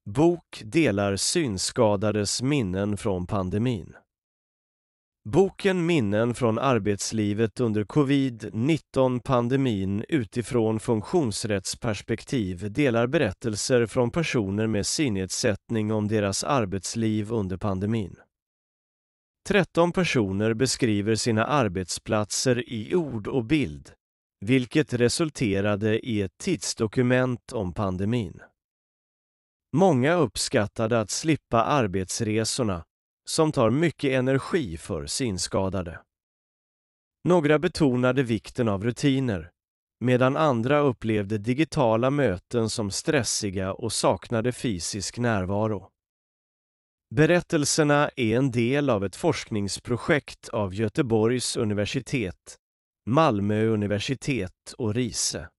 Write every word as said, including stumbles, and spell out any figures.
Bok delar synskadades minnen från pandemin. Boken Minnen från arbetslivet under covid nitton-pandemin utifrån funktionsrättsperspektiv delar berättelser från personer med synnedsättning om deras arbetsliv under pandemin. tretton personer beskriver sina arbetsplatser i ord och bild, vilket resulterade i ett tidsdokument om pandemin. Många uppskattade att slippa arbetsresorna, som tar mycket energi för synskadade. Några betonade vikten av rutiner, medan andra upplevde digitala möten som stressiga och saknade fysisk närvaro. Berättelserna är en del av ett forskningsprojekt av Göteborgs universitet, Malmö universitet och RISE.